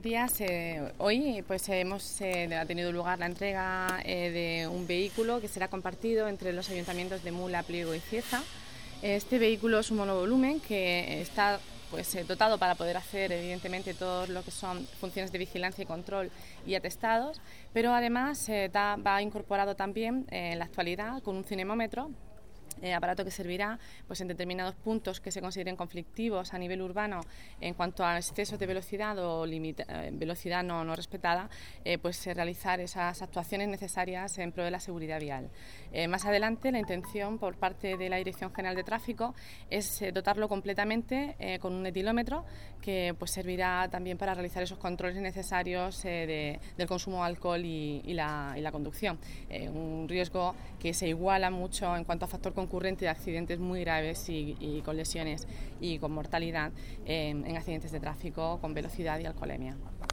días. Hoy pues ha tenido lugar la entrega de un vehículo que será compartido entre los ayuntamientos de Mula, Pliego y Cieza. Este vehículo es un monovolumen que está dotado para poder hacer evidentemente todo lo que son funciones de vigilancia y control y atestados, pero además va incorporado también en la actualidad con un cinemómetro, aparato que servirá en determinados puntos que se consideren conflictivos a nivel urbano en cuanto a excesos de velocidad o velocidad no respetada, realizar esas actuaciones necesarias en pro de la seguridad vial. Más adelante, la intención por parte de la Dirección General de Tráfico es dotarlo completamente con un etilómetro que servirá también para realizar esos controles necesarios del consumo de alcohol y la conducción. Un riesgo que se iguala mucho en cuanto a factor concurrente de accidentes muy graves y con lesiones y con mortalidad en accidentes de tráfico con velocidad y alcoholemia.